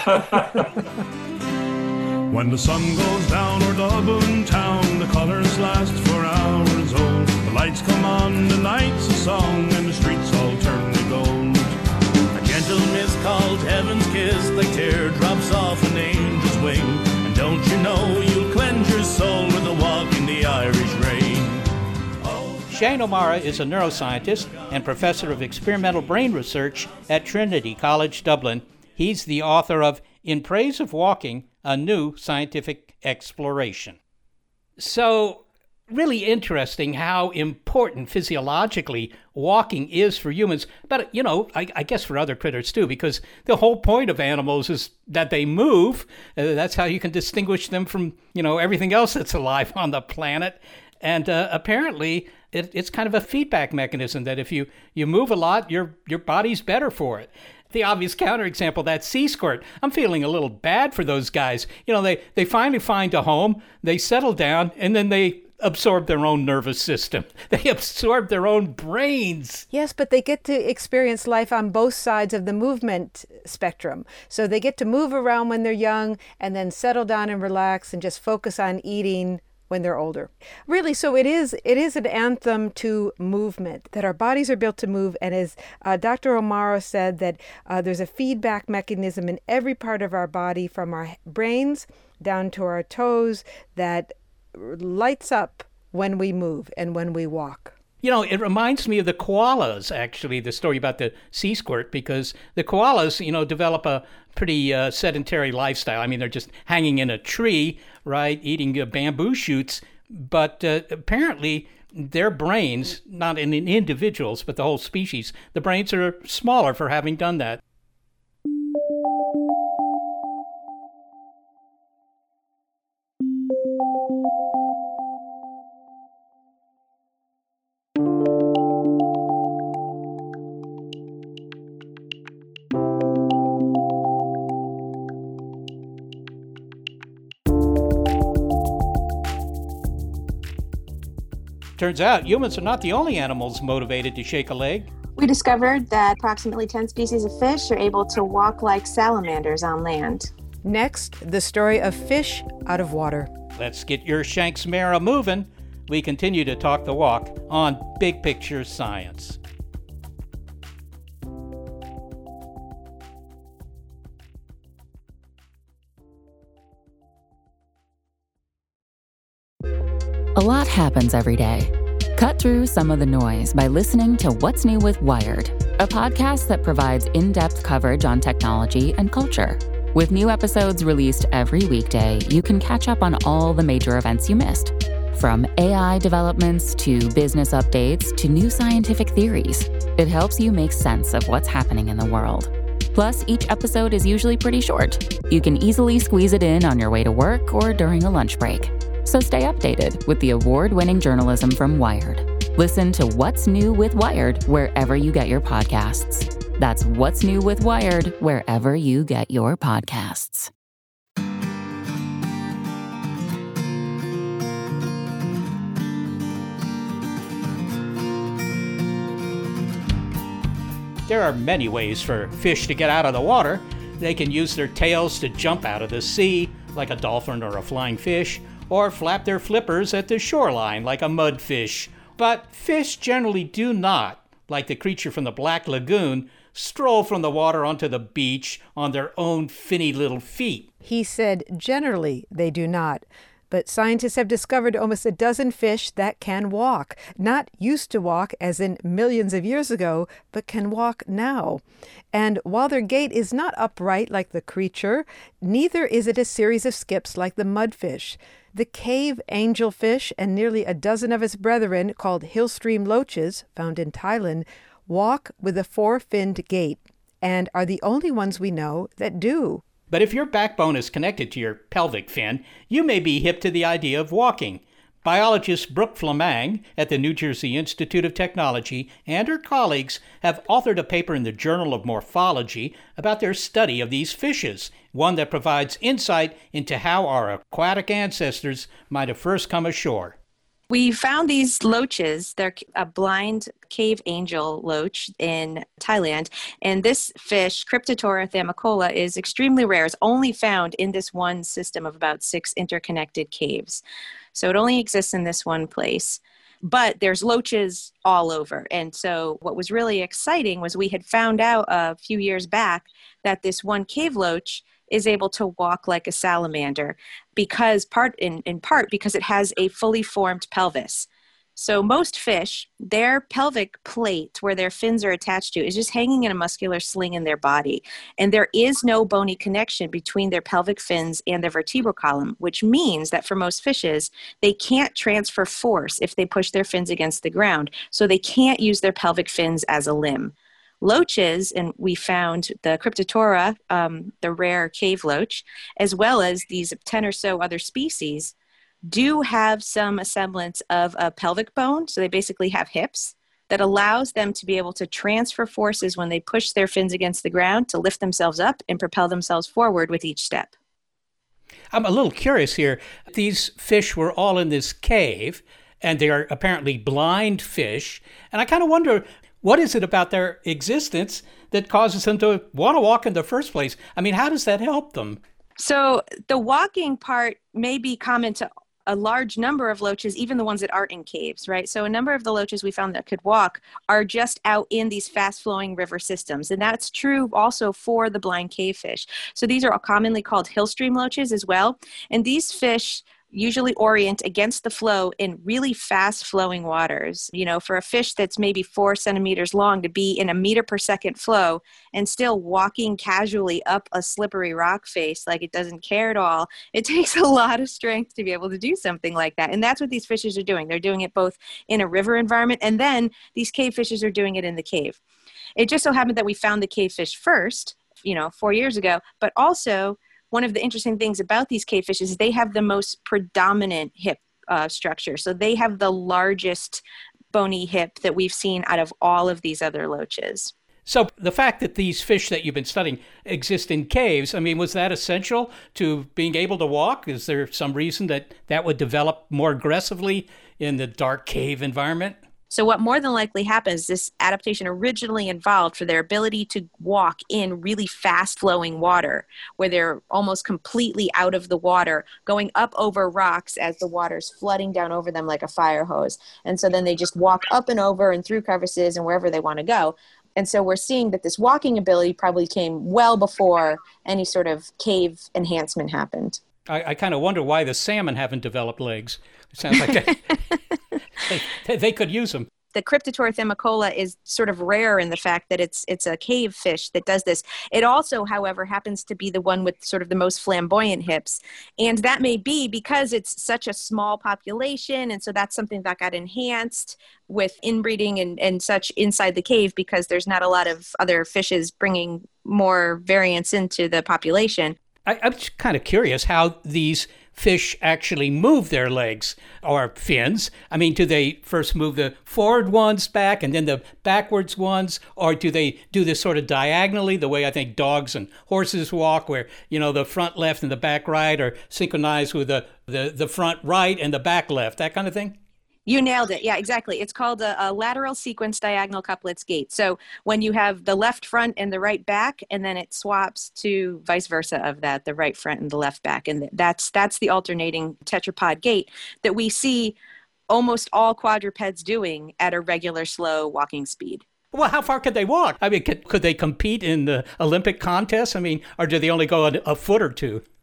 R: When the sun goes down o'er Dublin town, the colours last for hours old. The lights come on, the night's a song, and the streets all turn to gold. A gentle mist called heaven's kiss, like teardrops off an angel's wing. And don't you know you'll cleanse your soul with a walk in the Irish rain.
E: Shane O'Mara is a neuroscientist and professor of experimental brain research at Trinity College, Dublin. He's the author of In Praise of Walking, a New Scientific Exploration. So, really interesting how important physiologically walking is for humans, but, I guess for other critters too, because the whole point of animals is that they move. That's how you can distinguish them from, everything else that's alive on the planet. And apparently, it's kind of a feedback mechanism that if you move a lot, your body's better for it. The obvious counterexample, that sea squirt. I'm feeling a little bad for those guys. They finally find a home, they settle down, and then they absorb their own nervous system. They absorb their own brains.
G: Yes, but they get to experience life on both sides of the movement spectrum. So they get to move around when they're young and then settle down and relax and just focus on eating when they're older. Really, so it is an anthem to movement, that our bodies are built to move. And as Dr. O'Mara said, that there's a feedback mechanism in every part of our body, from our brains down to our toes, that lights up when we move and when we walk.
E: It reminds me of the koalas, actually, the story about the sea squirt, because the koalas, develop a pretty sedentary lifestyle. I mean, they're just hanging in a tree, right, eating bamboo shoots. But apparently their brains, not in individuals, but the whole species, the brains are smaller for having done that. Turns out humans are not the only animals motivated to shake a leg.
S: We discovered that approximately 10 species of fish are able to walk like salamanders on land.
G: Next, the story of fish out of water.
E: Let's get your Shanks Mara moving. We continue to talk the walk on Big Picture Science.
T: A lot happens every day. Cut through some of the noise by listening to What's New with Wired, a podcast that provides in-depth coverage on technology and culture. With new episodes released every weekday, you can catch up on all the major events you missed. From AI developments to business updates to new scientific theories, it helps you make sense of what's happening in the world. Plus, each episode is usually pretty short. You can easily squeeze it in on your way to work or during a lunch break. So stay updated with the award-winning journalism from Wired. Listen to What's New with Wired wherever you get your podcasts. That's What's New with Wired wherever you get your podcasts.
E: There are many ways for fish to get out of the water. They can use their tails to jump out of the sea, like a dolphin or a flying fish, or flap their flippers at the shoreline, like a mudfish. But fish generally do not, like the creature from the Black Lagoon, stroll from the water onto the beach on their own finny little feet.
G: He said generally they do not. But scientists have discovered almost a dozen fish that can walk. Not used to walk, as in millions of years ago, but can walk now. And while their gait is not upright like the creature, neither is it a series of skips like the mudfish. The cave angelfish and nearly a dozen of its brethren, called hillstream loaches, found in Thailand, walk with a four-finned gait, and are the only ones we know that do.
E: But if your backbone is connected to your pelvic fin, you may be hip to the idea of walking. Biologist Brooke Flamang at the New Jersey Institute of Technology and her colleagues have authored a paper in the Journal of Morphology about their study of these fishes, one that provides insight into how our aquatic ancestors might have first come ashore.
S: We found these loaches. They're a blind cave angel loach in Thailand. And this fish, Cryptotora thamicola, is extremely rare. It's only found in this one system of about 6 interconnected caves. So it only exists in this one place. But there's loaches all over. And so what was really exciting was we had found out a few years back that this one cave loach is able to walk like a salamander because in part because it has a fully formed pelvis. So most fish, their pelvic plate where their fins are attached to is just hanging in a muscular sling in their body. And there is no bony connection between their pelvic fins and their vertebral column, which means that for most fishes, they can't transfer force if they push their fins against the ground. So they can't use their pelvic fins as a limb. Loaches, and we found the Cryptotora, the rare cave loach, as well as these 10 or so other species, do have some semblance of a pelvic bone. So they basically have hips that allows them to be able to transfer forces when they push their fins against the ground to lift themselves up and propel themselves forward with each step.
E: I'm a little curious here. These fish were all in this cave, and they are apparently blind fish. And I kind of wonder, what is it about their existence that causes them to want to walk in the first place? I mean, how does that help them?
S: So the walking part may be common to a large number of loaches, even the ones that aren't in caves, right? So a number of the loaches we found that could walk are just out in these fast-flowing river systems. And that's true also for the blind cave fish. So these are commonly called hillstream loaches as well. And these fish usually orient against the flow in really fast flowing waters. You know, for a fish that's maybe 4 centimeters long to be in a meter per second flow and still walking casually up a slippery rock face like it doesn't care at all, it takes a lot of strength to be able to do something like that. And that's what these fishes are doing. They're doing it both in a river environment, and then these cave fishes are doing it in the cave. It just so happened that we found the cave fish first, 4 years ago, but also one of the interesting things about these cave fishes is they have the most predominant hip structure. So they have the largest bony hip that we've seen out of all of these other loaches.
E: So the fact that these fish that you've been studying exist in caves, I mean, was that essential to being able to walk? Is there some reason that would develop more aggressively in the dark cave environment?
S: So what more than likely happens, this adaptation originally involved for their ability to walk in really fast-flowing water, where they're almost completely out of the water, going up over rocks as the water's flooding down over them like a fire hose. And so then they just walk up and over and through crevices and wherever they want to go. And so we're seeing that this walking ability probably came well before any sort of cave enhancement happened.
E: I kind of wonder why the salmon haven't developed legs. It sounds like they could use them.
S: The Cryptotora thamicola is sort of rare in the fact that it's a cave fish that does this. It also, however, happens to be the one with sort of the most flamboyant hips. And that may be because it's such a small population. And so that's something that got enhanced with inbreeding and such inside the cave because there's not a lot of other fishes bringing more variance into the population.
E: I'm just kind of curious how these fish actually move their legs or fins. I mean, do they first move the forward ones back and then the backwards ones? Or do they do this sort of diagonally, the way I think dogs and horses walk, where, the front left and the back right are synchronized with the front right and the back left, that kind of thing?
S: You nailed it. Yeah, exactly. It's called a lateral sequence diagonal couplets gait. So when you have the left front and the right back, and then it swaps to vice versa of that, the right front and the left back. And that's the alternating tetrapod gait that we see almost all quadrupeds doing at a regular slow walking speed.
E: Well, how far could they walk? I mean, could they compete in the Olympic contests? I mean, or do they only go a foot or two?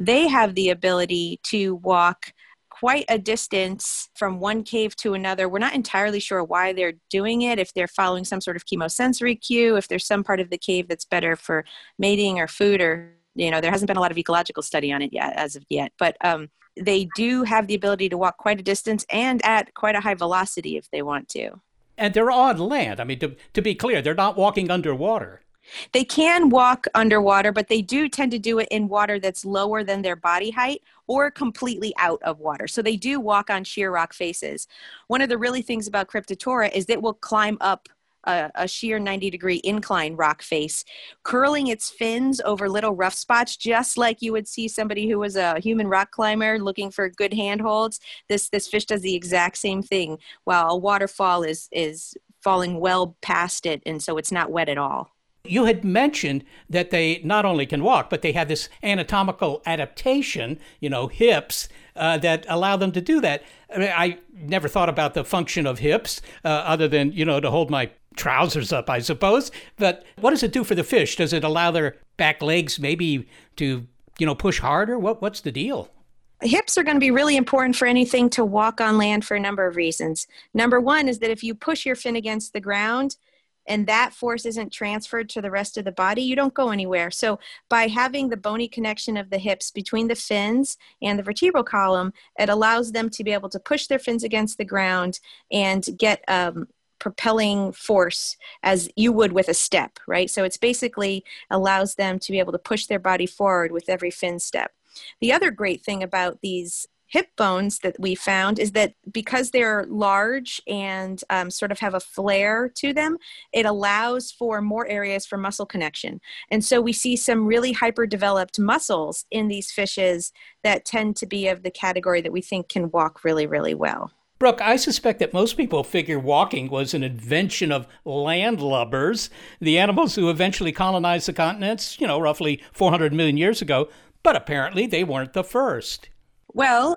S: they have the ability to walk quite a distance from one cave to another. We're not entirely sure why they're doing it, if they're following some sort of chemosensory cue, if there's some part of the cave that's better for mating or food, or, there hasn't been a lot of ecological study on it yet, as of yet. But they do have the ability to walk quite a distance and at quite a high velocity if they want to.
E: And they're on land. I mean, to be clear, they're not walking underwater.
S: They can walk underwater, but they do tend to do it in water that's lower than their body height or completely out of water. So they do walk on sheer rock faces. One of the really things about Cryptotora is that it will climb up a sheer 90-degree incline rock face, curling its fins over little rough spots, just like you would see somebody who was a human rock climber looking for good handholds. This fish does the exact same thing, while a waterfall is falling well past it, and so it's not wet at all.
E: You had mentioned that they not only can walk, but they have this anatomical adaptation, hips, that allow them to do that. I mean, I never thought about the function of hips, other than, to hold my trousers up, I suppose. But what does it do for the fish? Does it allow their back legs maybe to, push harder? What's the deal?
S: Hips are going to be really important for anything to walk on land for a number of reasons. Number one is that if you push your fin against the ground, and that force isn't transferred to the rest of the body, you don't go anywhere. So by having the bony connection of the hips between the fins and the vertebral column, it allows them to be able to push their fins against the ground and get propelling force as you would with a step, right? So it's basically allows them to be able to push their body forward with every fin step. The other great thing about these hip bones that we found is that because they're large and sort of have a flare to them, it allows for more areas for muscle connection. And so we see some really hyper-developed muscles in these fishes that tend to be of the category that we think can walk really, really well.
E: Brooke, I suspect that most people figure walking was an invention of landlubbers, the animals who eventually colonized the continents, roughly 400 million years ago, but apparently they weren't the first.
S: Well,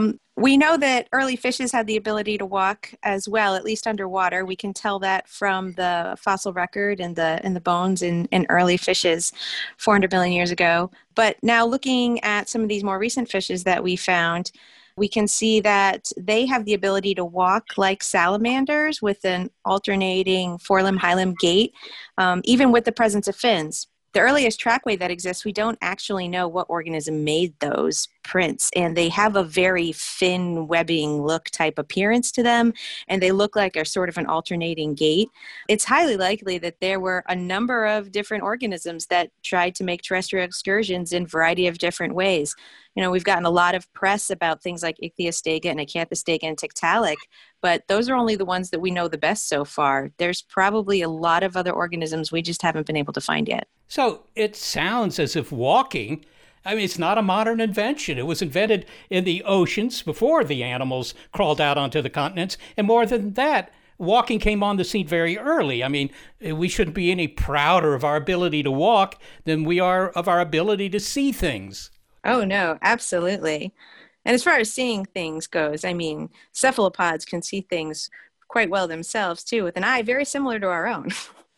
S: we know that early fishes had the ability to walk as well, at least underwater. We can tell that from the fossil record and the bones in early fishes 400 million years ago. But now looking at some of these more recent fishes that we found, we can see that they have the ability to walk like salamanders with an alternating forelimb, hind gait, even with the presence of fins. The earliest trackway that exists, we don't actually know what organism made those prints, and they have a very fin webbing look type appearance to them, and they look like a sort of an alternating gait. It's highly likely that there were a number of different organisms that tried to make terrestrial excursions in a variety of different ways. We've gotten a lot of press about things like Ichthyostega and Acanthostega and Tiktaalik, but those are only the ones that we know the best so far. There's probably a lot of other organisms we just haven't been able to find yet.
E: So it sounds as if walking, it's not a modern invention. It was invented in the oceans before the animals crawled out onto the continents. And more than that, walking came on the scene very early. We shouldn't be any prouder of our ability to walk than we are of our ability to see things.
S: Oh, no, absolutely. And as far as seeing things goes, cephalopods can see things quite well themselves, too, with an eye very similar to our own.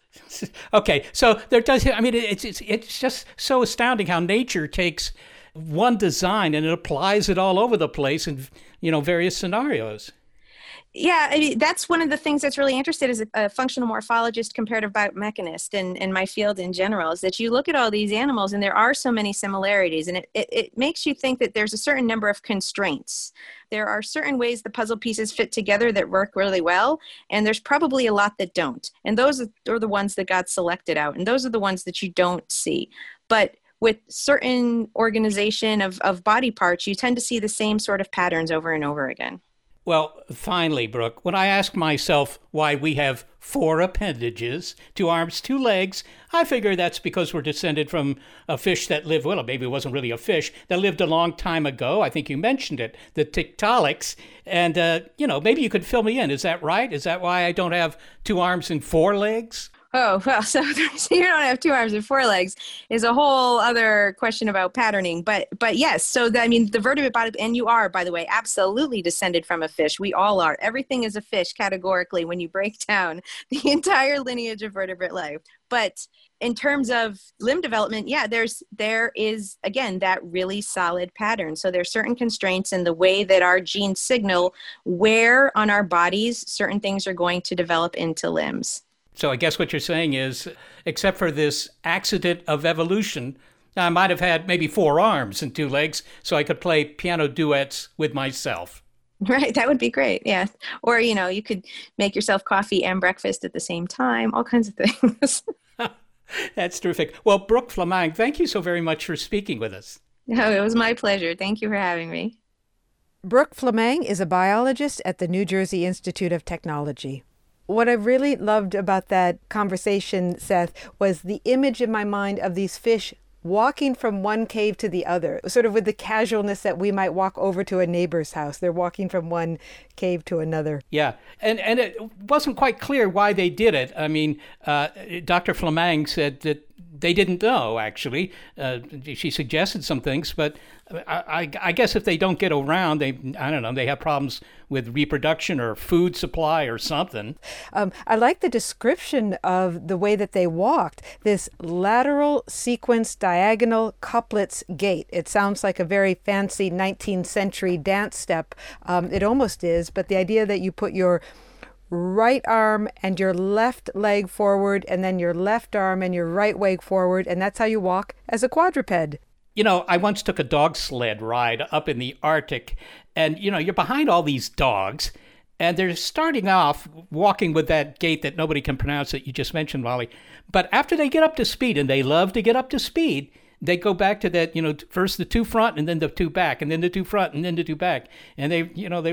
E: Okay, so there does, it's just so astounding how nature takes one design and it applies it all over the place in, various scenarios.
S: Yeah, that's one of the things that's really interesting as a functional morphologist, comparative biomechanist, and my field in general, is that you look at all these animals and there are so many similarities, and it makes you think that there's a certain number of constraints. There are certain ways the puzzle pieces fit together that work really well, and there's probably a lot that don't. And those are the ones that got selected out, and those are the ones that you don't see. But with certain organization of body parts, you tend to see the same sort of patterns over and over again.
E: Well, finally, Brooke, when I ask myself why we have 4 appendages, 2 arms, 2 legs, I figure that's because we're descended from a fish that lived, well, maybe it wasn't really a fish, that lived a long time ago. I think you mentioned it, the Tiktaaliks. And, maybe you could fill me in. Is that right? Is that why I don't have 2 arms and 4 legs?
S: Oh, well, so you don't have 2 arms and 4 legs is a whole other question about patterning. But yes, so the vertebrate body, and you are, by the way, absolutely descended from a fish. We all are. Everything is a fish categorically when you break down the entire lineage of vertebrate life. But in terms of limb development, yeah, there is, again, that really solid pattern. So there's certain constraints in the way that our genes signal where on our bodies certain things are going to develop into limbs.
E: So I guess what you're saying is, except for this accident of evolution, I might have had maybe 4 arms and 2 legs, so I could play piano duets with myself.
S: Right, that would be great, yeah. Or, you could make yourself coffee and breakfast at the same time, all kinds of things.
E: That's terrific. Well, Brooke Flameng, thank you so very much for speaking with us.
S: No, it was my pleasure. Thank you for having me.
G: Brooke Flameng is a biologist at the New Jersey Institute of Technology. What I really loved about that conversation, Seth, was the image in my mind of these fish walking from one cave to the other, sort of with the casualness that we might walk over to a neighbor's house. They're walking from one cave to another.
E: Yeah, and it wasn't quite clear why they did it. I mean, Dr. Flameng said that they didn't know, actually. She suggested some things, but I guess if they don't get around, they have problems with reproduction or food supply or something.
G: I like the description of the way that they walked, this lateral sequence diagonal couplets gait. It sounds like a very fancy 19th century dance step. It almost is, but the idea that you put your right arm and your left leg forward, and then your left arm and your right leg forward, and that's how you walk as a quadruped.
E: I once took a dog sled ride up in the Arctic, and, you're behind all these dogs, and they're starting off walking with that gait that nobody can pronounce that you just mentioned, Molly. But after they get up to speed, and they love to get up to speed, they go back to that, first the 2 front and then the 2 back, and then the 2 front and then the 2 back. And they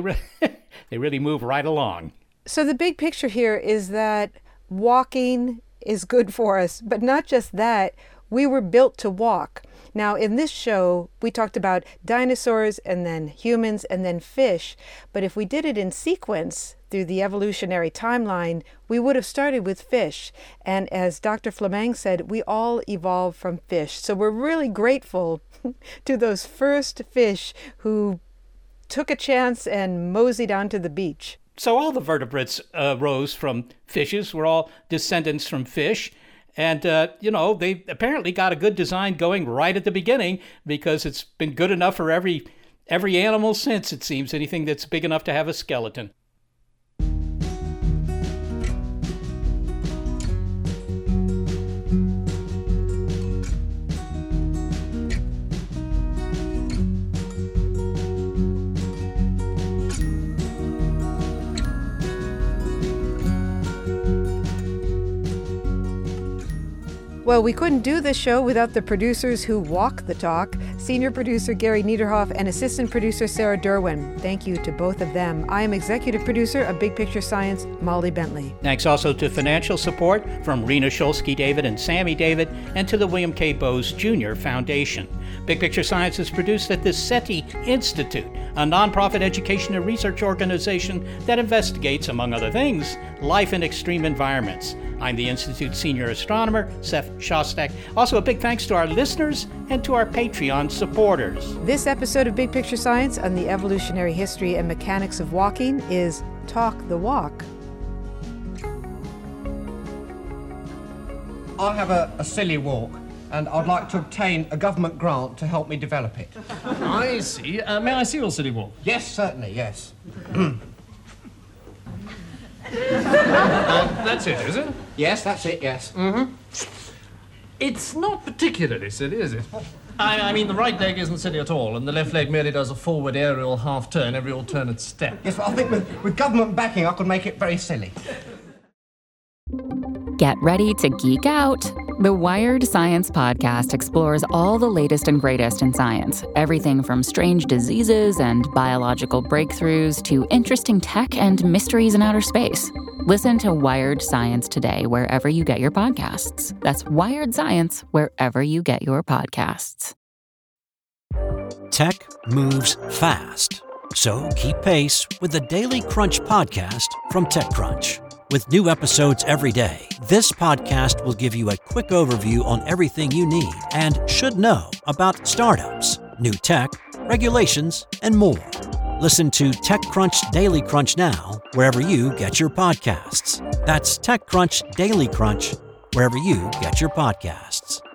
E: really move right along.
G: So the big picture here is that walking is good for us, but not just that, we were built to walk. Now, in this show, we talked about dinosaurs and then humans and then fish, but if we did it in sequence through the evolutionary timeline, we would have started with fish. And as Dr. Flameng said, we all evolved from fish. So we're really grateful to those first fish who took a chance and moseyed onto the beach.
E: So all the vertebrates rose from fishes. We're all descendants from fish. And, they apparently got a good design going right at the beginning because it's been good enough for every animal since, it seems, anything that's big enough to have a skeleton.
G: Well, we couldn't do this show without the producers who walk the talk, senior producer Gary Niederhoff and assistant producer Sarah Derwin. Thank you to both of them. I am executive producer of Big Picture Science, Molly Bentley.
E: Thanks also to financial support from Rena Shulsky-David and Sammy David, and to the William K. Bowes Jr. Foundation. Big Picture Science is produced at the SETI Institute, a nonprofit education and research organization that investigates, among other things, life in extreme environments. I'm the Institute's senior astronomer, Seth Shostak. Also, a big thanks to our listeners and to our Patreon supporters.
G: This episode of Big Picture Science on the evolutionary history and mechanics of walking is Talk the Walk.
U: I have a silly walk, and I'd like to obtain a government grant to help me develop it.
V: I see. May I see your silly walk?
U: Yes, certainly, yes.
V: That's it, is it?
U: Yes, that's it, yes.
V: Mm-hmm. It's not particularly silly, is it? I mean, the right leg isn't silly at all, and the left leg merely does a forward aerial half-turn every alternate step.
U: Yes, but I think with government backing, I could make it very silly.
T: Get ready to geek out. The Wired Science Podcast explores all the latest and greatest in science. Everything from strange diseases and biological breakthroughs to interesting tech and mysteries in outer space. Listen to Wired Science today wherever you get your podcasts. That's Wired Science wherever you get your podcasts.
W: Tech moves fast.
A: So keep pace with the Daily Crunch podcast from TechCrunch. With new episodes every day, this podcast will give you a quick overview on everything you need and should know about startups, new tech, regulations, and more. Listen to TechCrunch Daily Crunch now, wherever you get your podcasts. That's TechCrunch Daily Crunch, wherever you get your podcasts.